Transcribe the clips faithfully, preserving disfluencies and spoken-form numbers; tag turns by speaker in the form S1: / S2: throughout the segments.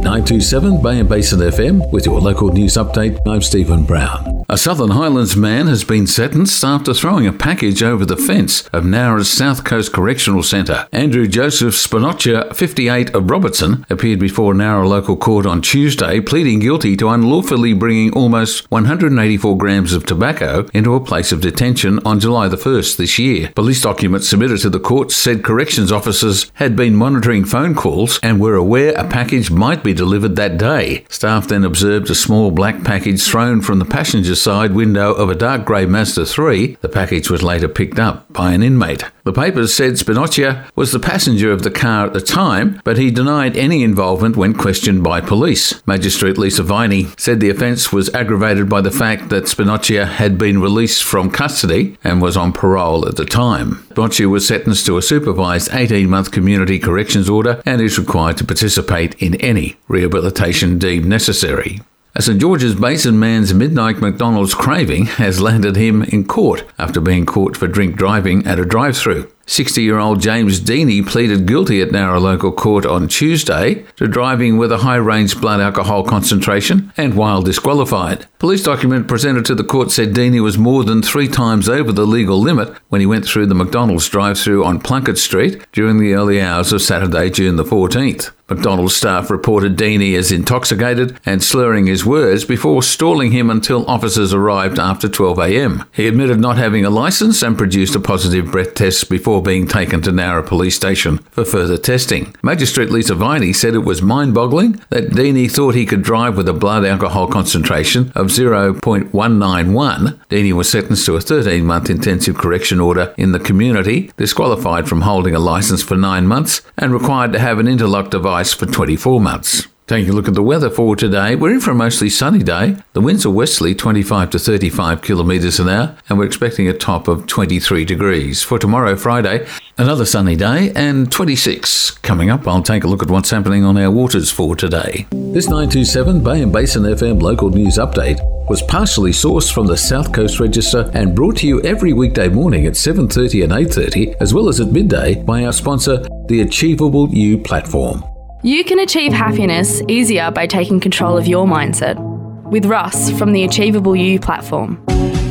S1: nine two seven Bay and Basin F M with your local news update. I'm Stephen Brown. A Southern Highlands man has been sentenced after throwing a package over the fence of Nowra's South Coast Correctional Centre. Andrew Joseph Spinocchia, fifty-eight, of Robertson, appeared before Nowra local court on Tuesday, pleading guilty to unlawfully bringing almost one hundred eighty-four grams of tobacco into a place of detention on July the first this year. Police documents submitted to the court said corrections officers had been monitoring phone calls and were aware a package might be delivered that day. Staff then observed a small black package thrown from the passenger side window of a dark grey Mazda three. The package was later picked up by an inmate. The papers said Spinocchia was the passenger of the car at the time, but he denied any involvement when questioned by police. Magistrate Lisa Viney said the offence was aggravated by the fact that Spinocchia had been released from custody and was on parole at the time. Spinocchia was sentenced to a supervised eighteen-month community corrections order and is required to participate in any rehabilitation deemed necessary. A St George's Basin man's midnight McDonald's craving has landed him in court after being caught for drink driving at a drive-through. sixty-year-old James Deeney pleaded guilty at Nowra local court on Tuesday to driving with a high-range blood alcohol concentration and while disqualified. Police document presented to the court said Deeney was more than three times over the legal limit when he went through the McDonald's drive-through on Plunkett Street during the early hours of Saturday, June the fourteenth. McDonald's staff reported Deeney as intoxicated and slurring his words before stalling him until officers arrived after twelve a.m. He admitted not having a licence and produced a positive breath test before being taken to Nowra Police Station for further testing. Magistrate Lisa Viney said it was mind-boggling that Deeney thought he could drive with a blood alcohol concentration of zero point one nine one. Deeney was sentenced to a thirteen-month intensive correction order in the community, disqualified from holding a licence for nine months, and required to have an interlock device for twenty-four months. Taking a look at the weather for today, we're in for a mostly sunny day. The winds are westerly, twenty-five to thirty-five kilometres an hour, and we're expecting a top of twenty-three degrees. For tomorrow, Friday, another sunny day and twenty-six. Coming up, I'll take a look at what's happening on our waters for today. This nine two seven Bay and Basin F M local news update was partially sourced from the South Coast Register and brought to you every weekday morning at seven thirty and eight thirty, as well as at midday by our sponsor, the Achievable You platform.
S2: You can achieve happiness easier by taking control of your mindset. With Russ from the Achievable You platform.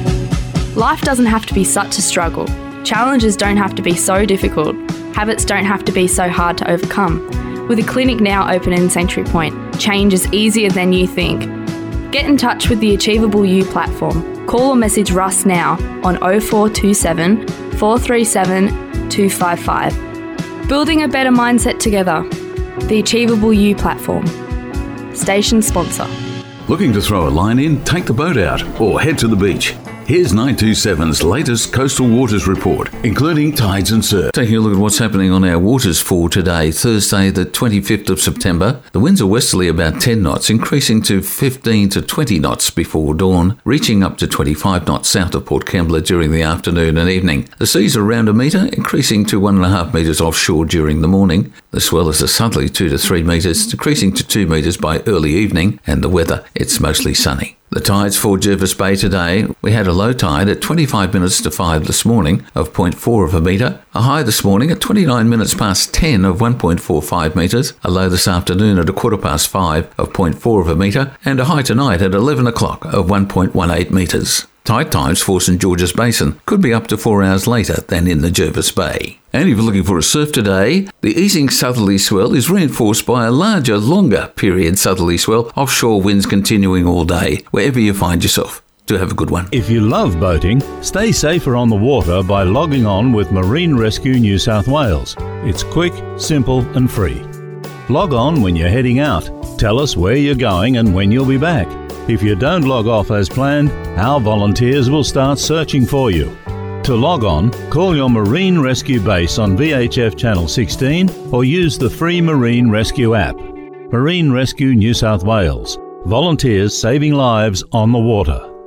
S2: Life doesn't have to be such a struggle. Challenges don't have to be so difficult. Habits don't have to be so hard to overcome. With a clinic now open in Sanctuary Point, change is easier than you think. Get in touch with the Achievable You platform. Call or message Russ now on oh four two seven, four three seven, two five five. Building a better mindset together. The Achievable You platform. Station sponsor.
S1: Looking to throw a line in, take the boat out, or head to the beach? Here's nine two seven's latest coastal waters report, including tides and surf. Taking a look at what's happening on our waters for today, Thursday the twenty-fifth of September. The winds are westerly about ten knots, increasing to fifteen to twenty knots before dawn, reaching up to twenty-five knots south of Port Kembla during the afternoon and evening. The seas are around a metre, increasing to one and a half metres offshore during the morning. The swell is a southerly two to three metres, decreasing to two metres by early evening, and the weather, it's mostly sunny. The tides for Jervis Bay today, we had a low tide at twenty-five minutes to five this morning of zero point four of a metre, a high this morning at twenty-nine minutes past ten of one point four five metres, a low this afternoon at a quarter past five of zero point four of a metre, and a high tonight at eleven o'clock of one point one eight metres. Tide times for St George's Basin could be up to four hours later than in the Jervis Bay. And if you're looking for a surf today, the easing southerly swell is reinforced by a larger, longer period southerly swell, offshore winds continuing all day, wherever you find yourself. Do have a good one.
S3: If you love boating, stay safer on the water by logging on with Marine Rescue New South Wales. It's quick, simple and free. Log on when you're heading out. Tell us where you're going and when you'll be back. If you don't log off as planned, our volunteers will start searching for you. To log on, call your Marine Rescue base on V H F Channel sixteen or use the free Marine Rescue app. Marine Rescue New South Wales. Volunteers saving lives on the water.